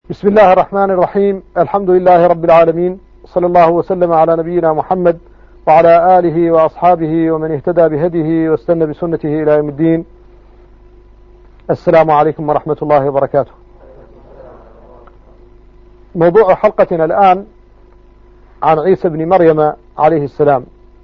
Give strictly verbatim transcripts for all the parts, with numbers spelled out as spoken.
بسم الله الرحمن الرحيم. الحمد لله رب العالمين، صلى الله وسلم على نبينا محمد وعلى آله وأصحابه ومن اهتدى بهديه واستنى بسنته إلى يوم الدين. السلام عليكم ورحمة الله وبركاته. موضوع حلقتنا الآن عن عيسى بن مريم عليه السلام،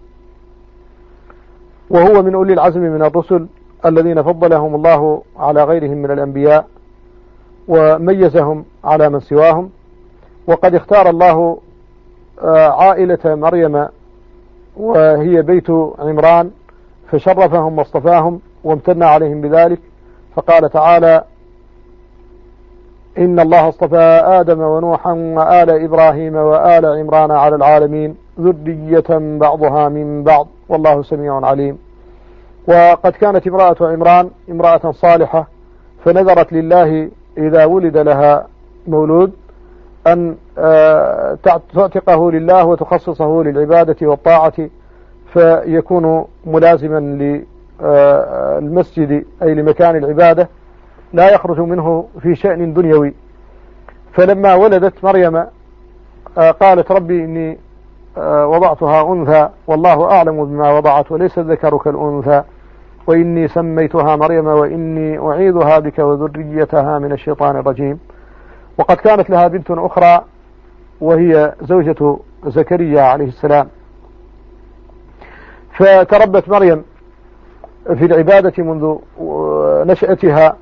وهو من أولي العزم من الرسل الذين فضلهم الله على غيرهم من الأنبياء وميزهم على من سواهم. وقد اختار الله عائلة مريم وهي بيت عمران فشرفهم واصطفاهم وامتن عليهم بذلك، فقال تعالى: إن الله اصطفى آدم ونوحا وآل إبراهيم وآل عمران على العالمين ذرية بعضها من بعض والله سميع عليم. وقد كانت امرأة عمران امرأة صالحة، فنذرت لله إذا ولد لها مولود أن تعتقه لله وتخصصه للعبادة والطاعة، فيكون ملازما للمسجد أي لمكان العبادة، لا يخرج منه في شأن دنيوي. فلما ولدت مريم قالت: ربي إني وضعتها أنثى والله أعلم بما وضعت وليس الذكر كالأنثى وإني سميتها مريم وإني أعيذها بك وذريتها من الشيطان الرجيم. وقد كانت لها بنت أخرى وهي زوجة زكريا عليه السلام. فتربت مريم في العبادة منذ نشأتها،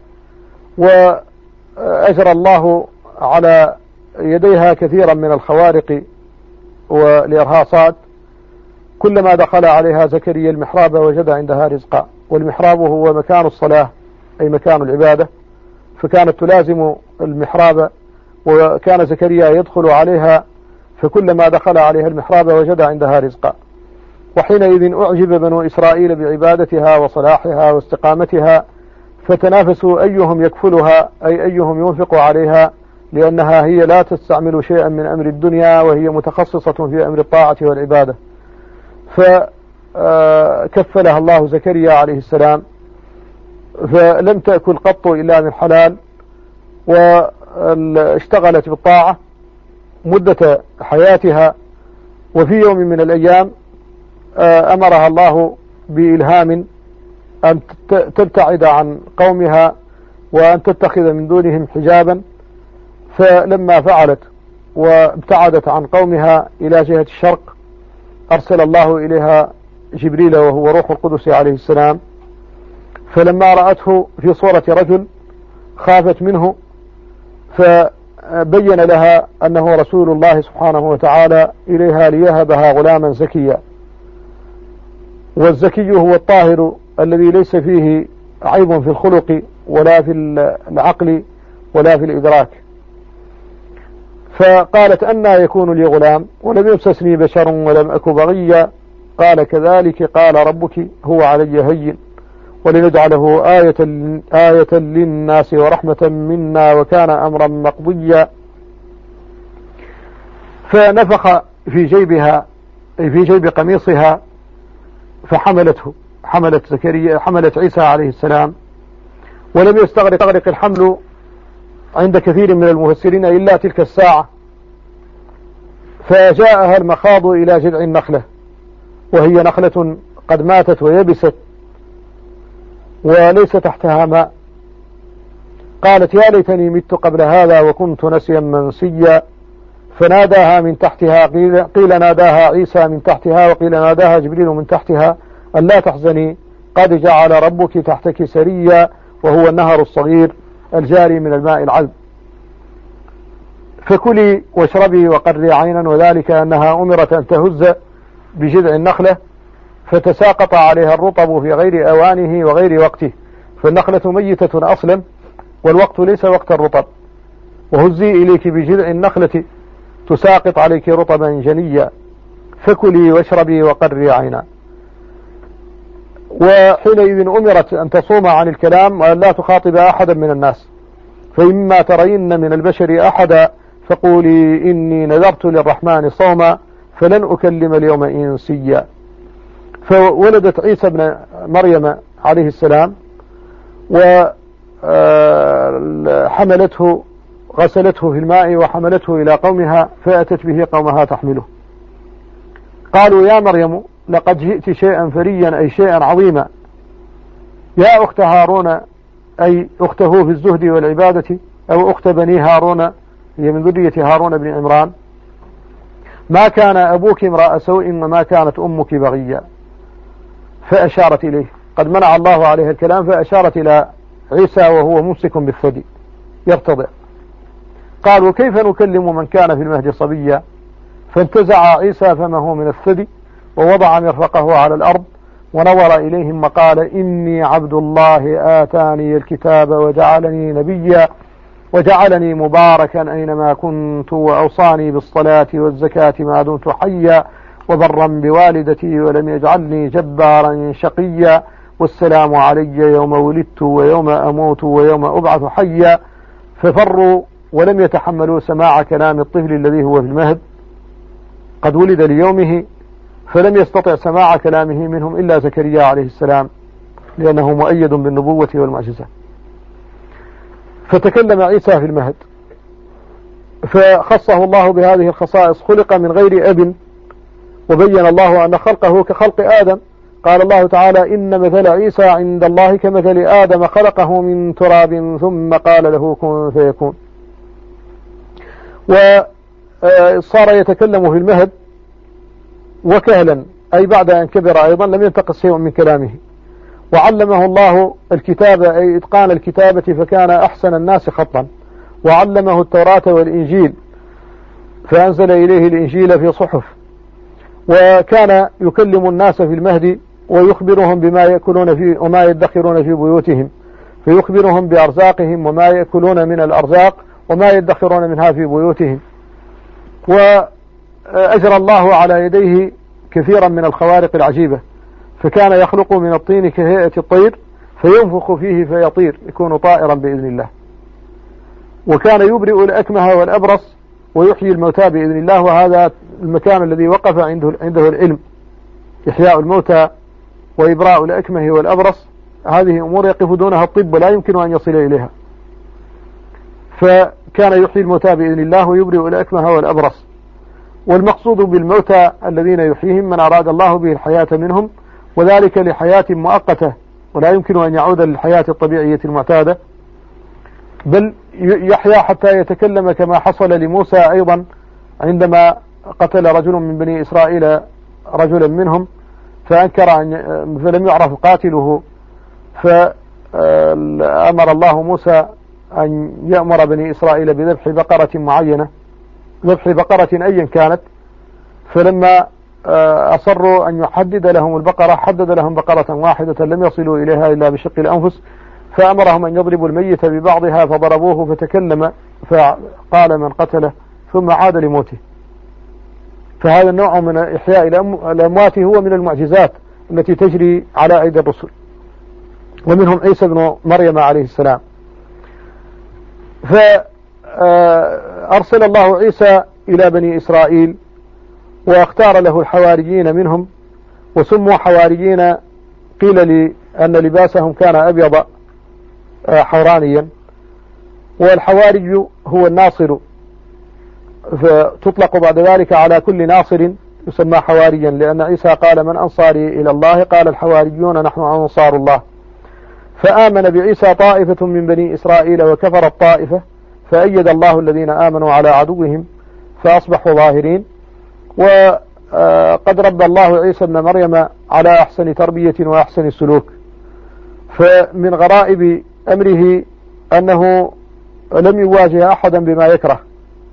وأجرى الله على يديها كثيرا من الخوارق والإرهاصات. كلما دخل عليها زكريا المحراب وجد عندها رزقا، والمحراب هو مكان الصلاة أي مكان العبادة، فكانت تلازم المحراب، وكان زكريا يدخل عليها فكلما دخل عليها المحراب وجد عندها رزقا. وحينئذ أعجب بنو إسرائيل بعبادتها وصلاحها واستقامتها، فتنافسوا أيهم يكفلها أي أيهم ينفق عليها، لأنها هي لا تستعمل شيئا من أمر الدنيا وهي متخصصة في أمر الطاعة والعبادة. فكفلها الله زكريا عليه السلام، فلم تأكل قط إلا من حلال، واشتغلت بالطاعة مدة حياتها. وفي يوم من الأيام أمرها الله بإلهام أن تبتعد عن قومها وأن تتخذ من دونهم حجابا، فلما فعلت وابتعدت عن قومها إلى جهة الشرق أرسل الله إليها جبريل وهو روح القدس عليه السلام، فلما رأته في صورة رجل خافت منه، فبين لها أنه رسول الله سبحانه وتعالى إليها ليهبها غلاما زكيا. والزكي هو الطاهر الذي ليس فيه عيب في الخلق ولا في العقل ولا في الإدراك. فقالت: أنى يكون لي غلام ولم يمسسني بشر ولم أك بغيا. قال: كذلك قال ربك هو علي هين ولنجعله آية, آية للناس ورحمة منا وكان أمرا مقضيا. فنفخ في جيبها أي في جيب قميصها فحملته، حملت زكريا حملت عيسى عليه السلام. ولم يستغرق الحمل عند كثير من المفسرين إلا تلك الساعة، فجاءها المخاض إلى جذع النخلة وهي نخلة قد ماتت ويبست وليس تحتها ماء. قالت: يا ليتني مت قبل هذا وكنت نسيا منسيا. فناداها من تحتها، قيل, قيل ناداها عيسى من تحتها وقيل ناداها جبريل من تحتها: ألا تحزني قد جعل ربك تحتك سريا، وهو النهر الصغير الجاري من الماء العذب. فكلي واشربي وقري عينا، وذلك أنها أمرت أن تهز بجذع النخلة فتساقط عليها الرطب في غير أوانه وغير وقته، فالنخلة ميتة أصلا والوقت ليس وقت الرطب. وهزي إليك بجذع النخلة تساقط عليك رطبا جنيا، فكلي واشربي وقري عينا. وحينئذ أمرت أن تصوم عن الكلام وأن لا تخاطب أحدا من الناس، فإما ترين من البشر أحدا فقولي إني نذرت للرحمن صوما فلن أكلم اليوم إنسيا. فولدت عيسى بن مريم عليه السلام وحملته غسلته في الماء وحملته إلى قومها فأتت به قومها تحمله. قالوا يا مريم لقد جئت شيئا فريا أي شيئا عظيما. يا أخت هارون أي أخته في الزهد والعبادة أو أخت بني هارون هي من ذرية هارون بن عمران ما كان أبوك امرأ سوء وما كانت أمك بغيا. فأشارت إليه، قد منع الله عليه الكلام، فأشارت إلى عيسى وهو ممسك بالثدي يرتضع. قالوا كيف نكلم من كان في المهد صبيا؟ فانتزع عيسى فمه من الثدي ووضع مرفقه على الأرض ونظر إليهم وقال إني عبد الله آتاني الكتاب وجعلني نبيا وجعلني مباركا أينما كنت وأوصاني بالصلاة والزكاة ما دمت حيا وبرا بوالدتي ولم يجعلني جبارا شقيا والسلام علي يوم ولدت ويوم أموت ويوم أبعث حيا. ففروا ولم يتحملوا سماع كلام الطفل الذي هو في المهد قد ولد ليومه، فلم يستطع سماع كلامه منهم إلا زكريا عليه السلام لأنه مؤيد بالنبوة والمعجزة. فتكلم عيسى في المهد فخصه الله بهذه الخصائص. خلق من غير أب، وبين الله أن خلقه كخلق آدم. قال الله تعالى إن مثل عيسى عند الله كمثل آدم خلقه من تراب ثم قال له كن فيكون. وصار يتكلم في المهد وكهلا أي بعد أن كبر أيضا لم ينتقص شيء من كلامه. وعلمه الله الكتابة أي إتقان الكتابة فكان أحسن الناس خطا. وعلمه التوراة والإنجيل فأنزل إليه الإنجيل في صحف. وكان يكلم الناس في المهد ويخبرهم بما يأكلون فيه وما يدخرون في بيوتهم، فيخبرهم بأرزاقهم وما يأكلون من الأرزاق وما يدخرون منها في بيوتهم. وأجرى الله على يديه كثيرا من الخوارق العجيبة، فكان يخلق من الطين كهيئة الطير فينفخ فيه فيطير يكون طائرا بإذن الله. وكان يبرئ الأكمه والأبرص ويحيي الموتى بإذن الله، وهذا المكان الذي وقف عنده, عنده العلم، إحياء الموتى وإبراء الأكمه والأبرص، هذه أمور يقف دونها الطب ولا يمكن أن يصل إليها. فكان يحيي الموتى بإذن الله ويبرئ الأكمه والأبرص. والمقصود بالموتى الذين يحييهم من أراد الله به الحياة منهم، وذلك لحياة مؤقتة ولا يمكن أن يعود للحياة الطبيعية المعتادة، بل يحيا حتى يتكلم كما حصل لموسى أيضا عندما قتل رجل من بني إسرائيل رجلا منهم فأنكر أن فلم يعرف قاتله، فأمر الله موسى أن يأمر بني إسرائيل بذبح بقرة معينة، ذبح بقرة أيا كانت. فلما أصروا أن يحدد لهم البقرة حدد لهم بقرة واحدة لم يصلوا إليها إلا بشق الأنفس، فأمرهم أن يضربوا الميت ببعضها فضربوه فتكلم فقال من قتله ثم عاد لموته. فهذا النوع من إحياء الأموات هو من المعجزات التي تجري على أيدي الرسل، ومنهم عيسى بن مريم عليه السلام. فأرسل الله عيسى إلى بني إسرائيل واختار له الحواريين منهم، وسموا حواريين قيل لي أن لباسهم كان أبيض حورانيا. والحواري هو الناصر، فتطلق بعد ذلك على كل ناصر يسمى حواريا، لأن عيسى قال من أنصاري إلى الله؟ قال الحواريون نحن أنصار الله. فآمن بعيسى طائفة من بني إسرائيل وكفرت طائفة، فأيد الله الذين آمنوا على عدوهم فأصبحوا ظاهرين. وقد ربى الله عيسى ابن مريم على أحسن تربية وأحسن سلوك. فمن غرائب أمره أنه لم يواجه أحدا بما يكره.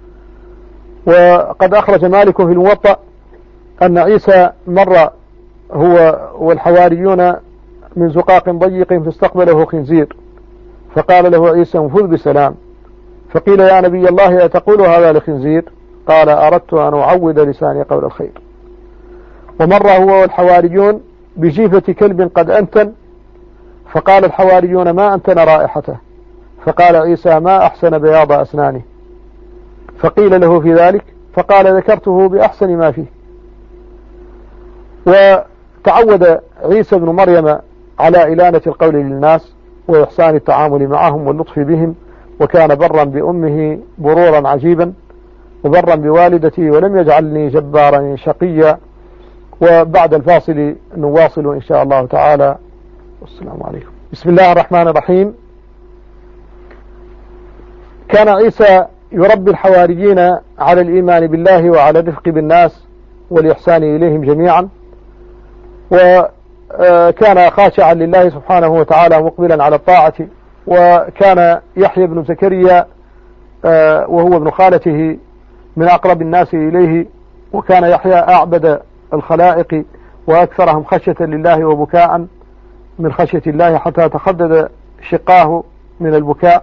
وقد أخرج مالك في الموطأ أن عيسى مر هو والحواريون من زقاق ضيق فاستقبله خنزير، فقال له عيسى انفذ بسلام. فقيل يا نبي الله أتقول هذا لخنزير؟ قال أردت أن أعود لساني قول الخير. ومر هو والحواريون بجيفة كلب قد أنتن، فقال الحواريون ما أنتن رائحته؟ فقال عيسى ما أحسن بياض أسنانه. فقيل له في ذلك فقال ذكرته بأحسن ما فيه. وتعود عيسى بن مريم على إلانة القول للناس وإحسان التعامل معهم واللطف بهم وكان برا بأمه برورا عجيبا، وبرا بوالدتي، ولم يجعلني جبارا شقيا. وبعد الفاصل نواصل إن شاء الله تعالى. والسلام عليكم. بسم الله الرحمن الرحيم. كان عيسى يربي الحواريين على الإيمان بالله وعلى الرفق بالناس والإحسان إليهم جميعا، وكان خاشعا لله سبحانه وتعالى مقبلا على الطاعة. وكان يحيى بن زكريا وهو ابن خالته من أقرب الناس إليه، وكان يحيى أعبد الخلائق وأكثرهم خشية لله وبكاء من خشية الله، حتى تخدد شقاه من البكاء.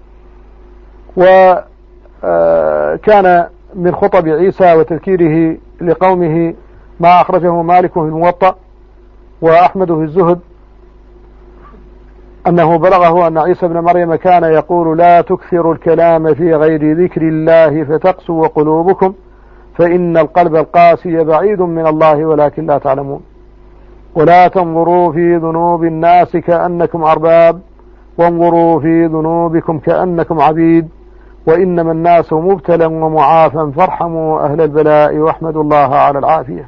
وكان من خطب عيسى وتذكيره لقومه ما أخرجه مالك في الموطأ وأحمد في الزهد، أنه بلغه أن عيسى بن مريم كان يقول: لا تكثروا الكلام في غير ذكر الله فتقسو قلوبكم، فإن القلب القاسي بعيد من الله ولكن لا تعلمون. ولا تنظروا في ذنوب الناس كأنكم أرباب، وانظروا في ذنوبكم كأنكم عبيد، وإنما الناس مبتلى ومعافى، فارحموا أهل البلاء واحمدوا الله على العافية.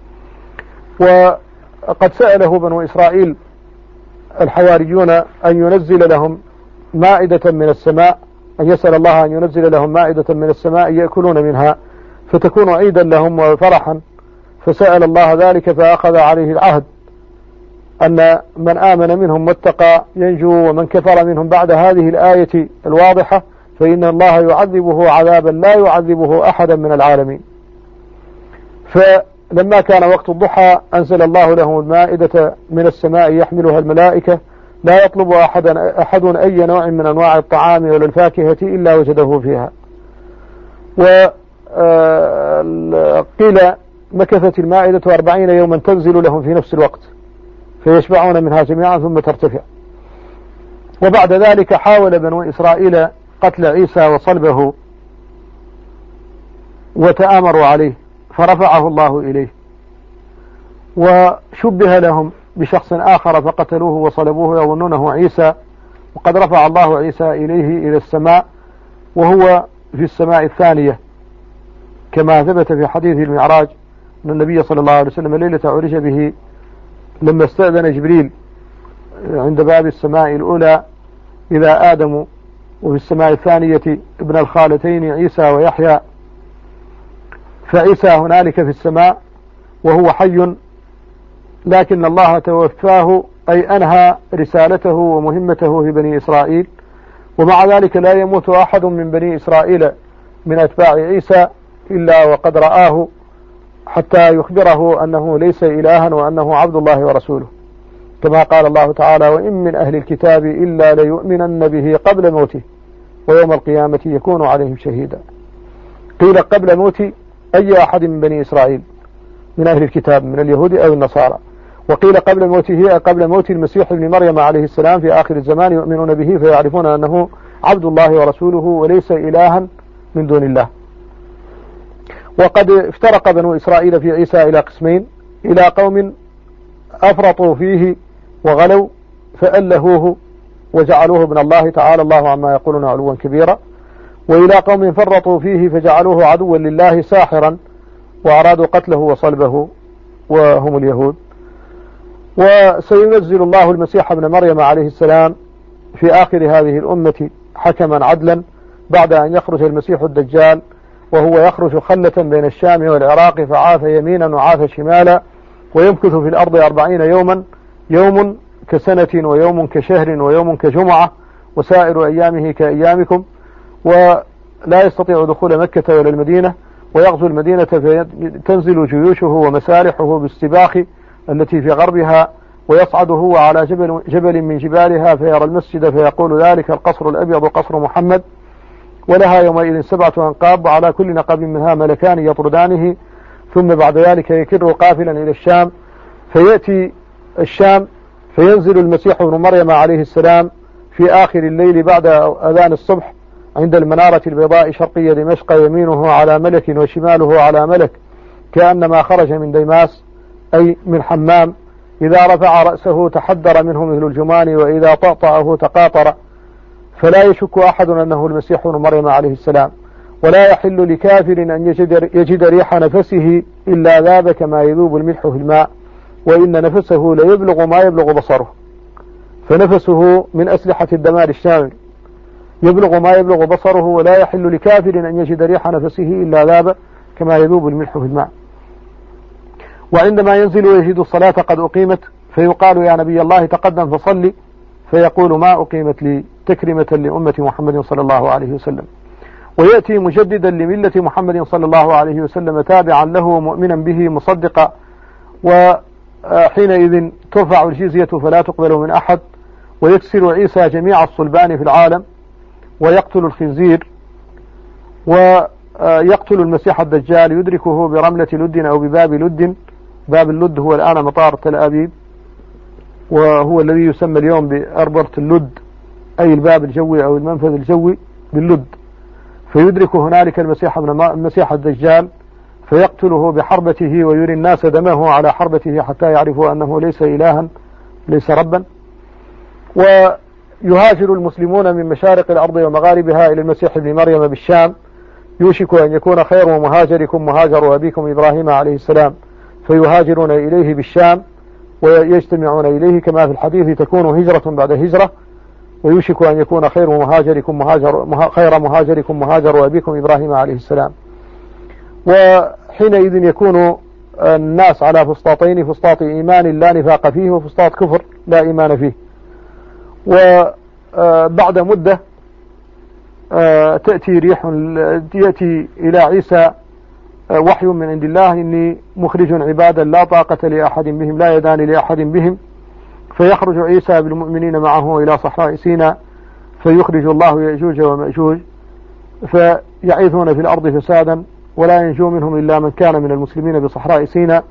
وقد سأله بنو إسرائيل الحواريون أن ينزل لهم مائدة من السماء، أن يسأل الله أن ينزل لهم مائدة من السماء يأكلون منها فتكون عيدا لهم وفرحا، فسأل الله ذلك فأخذ عليه العهد أن من آمن منهم واتقى ينجو، ومن كفر منهم بعد هذه الآية الواضحة فإن الله يعذبه عذابا لا يعذبه أحدا من العالمين. فلما كان وقت الضحى أنزل الله لهم المائدة من السماء يحملها الملائكة، لا يطلب أحد, أحد أي نوع من أنواع الطعام ولا الفاكهة إلا وجده فيها. وقيل مكثت المائدة أربعين يوما تنزل لهم في نفس الوقت فيشبعون منها جميعا ثم ترتفع. وبعد ذلك حاول بنو إسرائيل قتل عيسى وصلبه وتآمروا عليه فرفعه الله إليه، وشبه لهم بشخص آخر فقتلوه وصلبوه يظنونه عيسى، وقد رفع الله عيسى إليه إلى السماء وهو في السماء الثانية، كما ثبت في حديث المعراج أن النبي صلى الله عليه وسلم ليلة عرج به لما استأذن جبريل عند باب السماء الأولى إذا آدم، وفي السماء الثانية ابن الخالتين عيسى ويحيى، فعيسى هنالك في السماء وهو حي، لكن الله توفاه أي أنهى رسالته ومهمته في بني إسرائيل. ومع ذلك لا يموت أحد من بني إسرائيل من أتباع عيسى إلا وقد رآه حتى يخبره أنه ليس إلها وأنه عبد الله ورسوله، كما قال الله تعالى: وإن من أهل الكتاب إلا ليؤمنن به قبل موته ويوم القيامة يكون عليهم شهيدا. قيل قبل موت أي أحد من بني إسرائيل من أهل الكتاب من اليهود أو النصارى، وقيل قبل موته قبل موت المسيح ابن مريم عليه السلام في آخر الزمان يؤمنون به فيعرفون أنه عبد الله ورسوله وليس إلها من دون الله. وقد افترق بنو إسرائيل في عيسى إلى قسمين: إلى قوم أفرطوا فيه وغلوا فألهوه وجعلوه ابن الله تعالى الله عما يقولون علوا كبيرا، وإلى قوم فرطوا فيه فجعلوه عدوا لله ساحرا وأرادوا قتله وصلبه وهم اليهود. وسينزل الله المسيح ابن مريم عليه السلام في آخر هذه الأمة حكما عدلا بعد أن يخرج المسيح الدجال، وهو يخرج خلة بين الشام والعراق فعاث يمينا وعاث شمالا، ويمكث في الأرض أربعين يوما، يوم كسنة ويوم كشهر ويوم كجمعة وسائر أيامه كأيامكم، ولا يستطيع دخول مكة ولا المدينة، ويغزو المدينة فتنزل جيوشه ومسالحه بالسباخ التي في غربها، ويصعد هو على جبل, جبل من جبالها فيرى المسجد فيقول: ذلك القصر الأبيض قصر محمد، ولها يومئذ سبعة أنقاب وعلى كل نقب منها ملكان يطردانه، ثم بعد ذلك يكر قافلا إلى الشام، فيأتي الشام فينزل المسيح ابن مريم عليه السلام في آخر الليل بعد أذان الصبح عند المنارة البيضاء شرقية دمشق، يمينه على ملك وشماله على ملك كأنما خرج من ديماس أي من حمام، إذا رفع رأسه تحدر منه مثل الجمان، وإذا طأطأه تقاطر، فلا يشك أحد أنه المسيح ابن مريم عليه السلام، ولا يحل لكافر أن يجد, يجد ريح نفسه إلا ذاب كما يذوب الملح في الماء، وإن نفسه ليبلغ ما يبلغ بصره، فنفسه من أسلحة الدمار الشامل يبلغ ما يبلغ بصره، ولا يحل لكافر أن يجد ريح نفسه إلا ذاب كما يذوب الملح في الماء. وعندما ينزل ويجد الصلاة قد أقيمت فيقال يا نبي الله تقدم فصلي، فيقول ما أقيمت لي تكرمة لأمة محمد صلى الله عليه وسلم. ويأتي مجددا لملة محمد صلى الله عليه وسلم تابعا له مؤمنا به مصدقا، وحينئذ ترفع الجزية فلا تقبل من أحد، ويكسر عيسى جميع الصلبان في العالم، ويقتل الخنزير، ويقتل المسيح الدجال يدركه برملة لد أو بباب لد. باب اللد هو الآن مطار تل أبيب، وهو الذي يسمى اليوم بأربرة اللد، أي الباب الجوي أو المنفذ الجوي باللد. فيدرك هنالك المسيح ابن المسيح الدجال فيقتله بحربته ويري الناس دمه على حربته حتى يعرفوا أنه ليس إلها ليس ربا. ويهاجر المسلمون من مشارق الأرض ومغاربها إلى المسيح ابن مريم بالشام، يوشك أن يكون خير مهاجركم مهاجر أبيكم إبراهيم عليه السلام، فيهاجرون إليه بالشام ويجتمعون إليه كما في الحديث تكون هجرة بعد هجرة، ويوشك أن يكون خير مهاجركم مهاجر خير مهاجركم مهاجر أبيكم إبراهيم عليه السلام. وحينئذ يكون الناس على فسطاطين، فسطاط إيمان لا نفاق فيه، وفسطاط كفر لا إيمان فيه. وبعد مدة تأتي ريح يأتي إلى عيسى وحي من عند الله إني مخرج عبادا لا طاقة لأحد بهم لا يدان لأحد بهم، فيخرج عيسى بالمؤمنين معه إلى صحراء سيناء، فيخرج الله يأجوج ومأجوج فيعيثون في الأرض فسادا، ولا ينجو منهم إلا من كان من المسلمين بصحراء سيناء.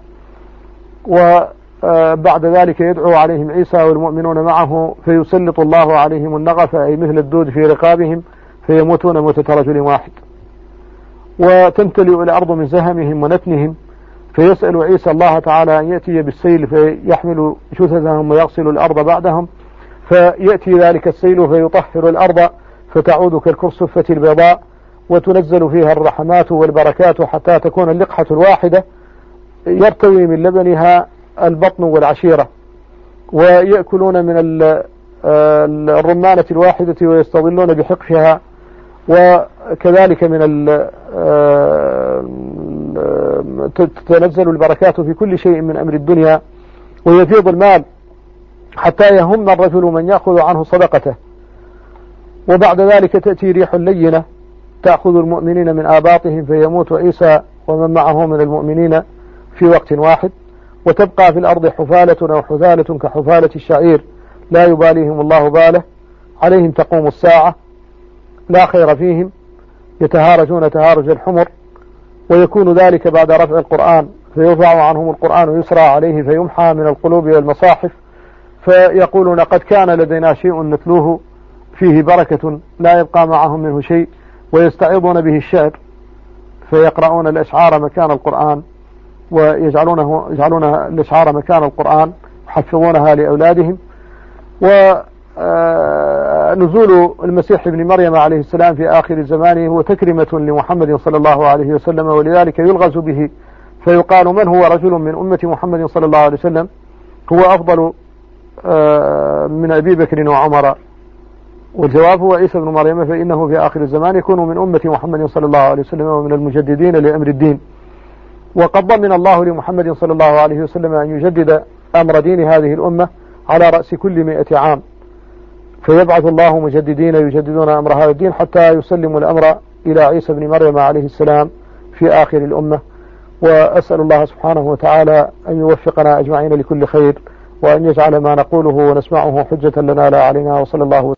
وبعد ذلك يدعو عليهم عيسى والمؤمنون معه، فيسلط الله عليهم النغف أي مثل الدود في رقابهم، فيموتون موتة رجل واحد، وتمتلئ الأرض من زهمهم ونتنهم. فيسأل عيسى الله تعالى أن يأتي بالسيل فيحمل جثثهم ويغسل الأرض بعدهم، فيأتي ذلك السيل فيطهر الأرض فتعود كالكرسفة البيضاء، وتنزل فيها الرحمات والبركات حتى تكون اللقحة الواحدة يرتوي من لبنها البطن والعشيرة، ويأكلون من الرمانة الواحدة ويستظلون بحقفها، وكذلك من تتنزل البركات في كل شيء من أمر الدنيا، ويفيض المال حتى يهم الرجل من يأخذ عنه صدقته. وبعد ذلك تأتي ريح لينة تأخذ المؤمنين من آباطهم، فيموت عيسى ومن معه من المؤمنين في وقت واحد، وتبقى في الأرض حفالة أو حثالة كحفالة الشعير لا يباليهم الله باله، عليهم تقوم الساعة لا خير فيهم، يتهارجون تهارج الحمر. ويكون ذلك بعد رفع القرآن، فيرفع عنهم القرآن ويسرى عليه فيمحى من القلوب والمصاحف، فيقولون قد كان لدينا شيء نتلوه فيه بركة لا يبقى معهم منه شيء، ويستعيضون به الشعر، فيقرؤون الأشعار مكان القرآن، ويجعلونه يجعلون الأشعار مكان القرآن يحفظونها لأولادهم. ونزول المسيح ابن مريم عليه السلام في آخر الزمان هو تكرمة لمحمد صلى الله عليه وسلم، ولذلك يلغز به، فيقال من هو رجل من أمة محمد صلى الله عليه وسلم هو أفضل من أبي بكر وعمر؟ والجواب هو عيسى بن مريم، فإنه في آخر الزمان يكون من أمة محمد صلى الله عليه وسلم ومن المجددين لأمر الدين. وقد ضمن الله لمحمد صلى الله عليه وسلم أن يجدد أمر دين هذه الأمة على رأس كل مئة عام، فيبعث الله مجددين يجددون أمر هذا الدين حتى يسلموا الأمر إلى عيسى بن مريم عليه السلام في آخر الأمة. وأسأل الله سبحانه وتعالى أن يوفقنا أجمعين لكل خير، وأن يجعل ما نقوله ونسمعه حجة لنا لا علينا. وصلى الله